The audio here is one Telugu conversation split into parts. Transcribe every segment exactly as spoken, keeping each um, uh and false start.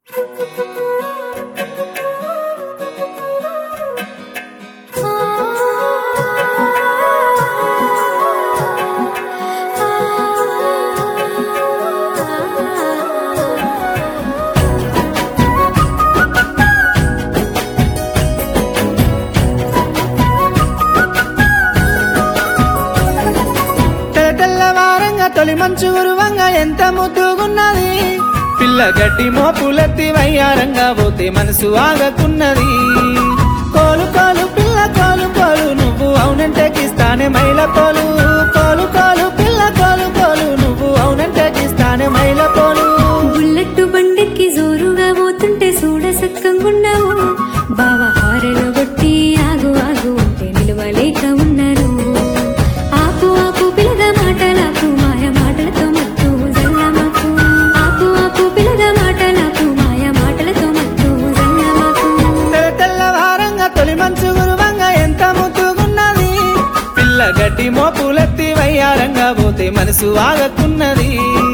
తొలి మంచు గురువంగా ఎంత ముద్దుగున్నది పిల్ల గడ్డి మోపులెత్తి వయ్యారంగా పోతే మనసు ఆగకున్నది కోలు కోలు పిల్ల కోలు కోలు నువ్వు అవునంటే కిస్తానే మైల కోలు కోలు కోలు పిల్ల కోలు కోలు నువ్వు అవునంటే కిస్తానే మైల కోలు బుల్లెట్టు బండికి జోరుగా పోతుంటే చూడ సక్కంగున్నావు బావ హారను కొట్టి ఆగు ఆగు అంటే నిలవలేక ఉన్నాను ఆపు ఆపు పిల్లద మాటలకు మాయ మాటలతో మత్తు జల్లమాకు ఆపు ఆపు పిల్లద మాటలకు మాయ మాటలతో మత్తు జల్లమాకు తెల్ల తెల్లవారంగా తొలి మంచు గురువంగా ఎంత ముద్దుగున్నది పిల్ల గడ్డి మోపులెత్తి వయ్యారంగా పోతే మనసు ఆగకున్నది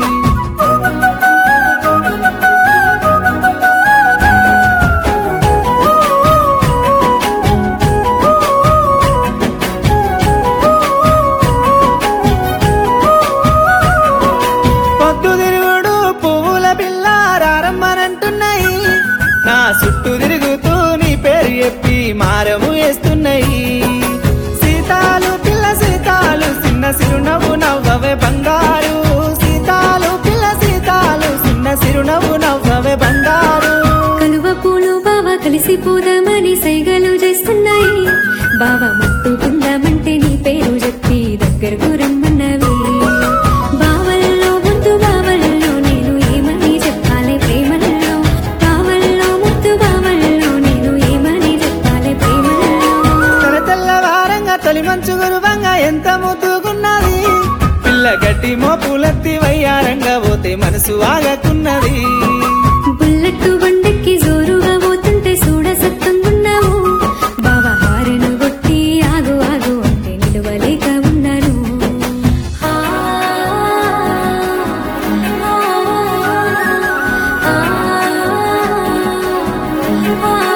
నా చుట్టూ తిరుగుతూ నీ పేరు చెప్పి మారము వేస్తున్నాయి సీతాలు పిల్ల సీతాలు చిన్న సిరునవ్వు నవ్వవే బంగారు సీతాలు పిల్ల సీతాలు చిన్న సిరునవ్వు నవ్వవే బంగారు కలువ పూలు బావ కలిసిపోదామని సైగలు చేస్తున్నాయి బావ ముట్టుకుందామంటే నీ పేరు చెప్పి దగ్గరకు రమ్మన్నవి బావల్లో ముద్దు బావల్లో నేను ఏమని చెప్పాలి ప్రేమల్లో బావల్లో ముద్దు బావల్లో నేను ఏమని చెప్పాలి ప్రేమల్లో తెల్ల తెల్లవారంగా తొలి మంచు గురువంగా ఎంత ముద్దుగున్నది పిల్ల గడ్డి మోపులెత్తి వయ్యారంగా పోతే మనసు ఆగకున్నది బుల్లెట్టు బండెక్కి జోరుగా పోతుంటే చూడ సత్తంగున్నావు బావ హారను కొట్టి ఆగు ఆగు అంటే నిలవలేక ఉన్నాను ఆ, ఆ, ఆ, ఆ.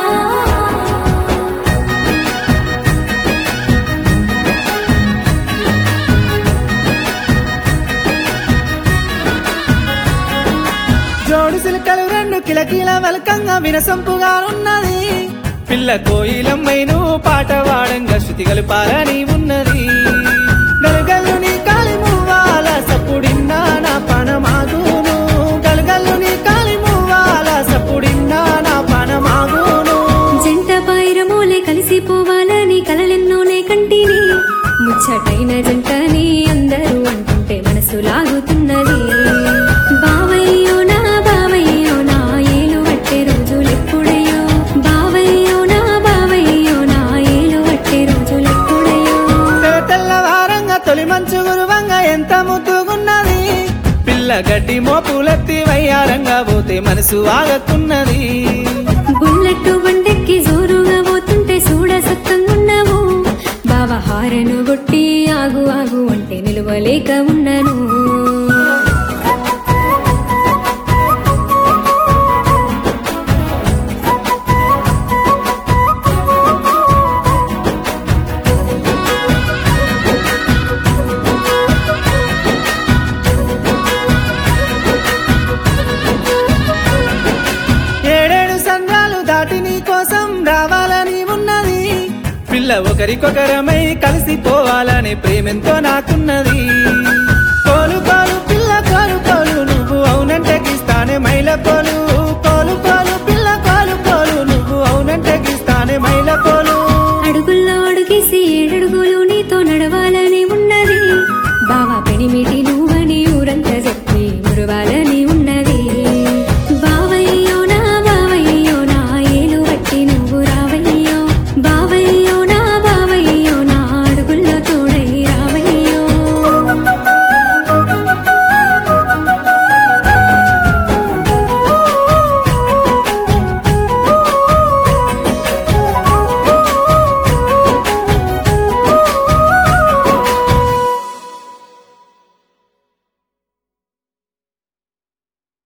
జోడు సిలకలు రెండు కిలకిల వలకంగా వినసొంపుగానున్నది పిల్ల కోయిలమ్మైను పాట వాడంగా శృతి కలుపాలని ఉన్నది గలగల్లు నీ కాలి మువ్వాల సప్పుడిన్నా నా పనమాగును గలగల్లు నీ కాలి మువ్వాల సప్పుడిన్నా నా పనమాగును జంట పైరమూలే కలిసిపోవాలని కలలెన్నోనే కంటిని ముచ్చటైన జంటని అందరూ అంటుంటే మనసు లాగుతున్నది బావయ్యో నా బావయ్యో నా ఏలు పట్టే రోజులెప్పుడయ్యో బావయ్యో నా బావయ్యో నా ఏలు పట్టే రోజులెప్పుడయ్యో తెల్ల తెల్లవారంగా తొలి మంచు గురువంగా ఎంత ముద్దుగున్నది పిల్ల గడ్డి మోపులెత్తి వయ్యారంగా పోతే మనసు ఆగకున్నది బుల్లెట్టు బండెక్కి జోరుగా పోతుంటే చూడ సత్తంగున్నావు బావ హారను కొట్టి ఆగు ఆగు అంటే నిలవలేక ఉన్నాను ఏడేడు సంద్రాలు దాటి నీ కోసం రావాలని ఉన్నది పిల్ల ఒకరికొకరమై కలిసిపోవాలని ప్రేమెంతో నాకున్నది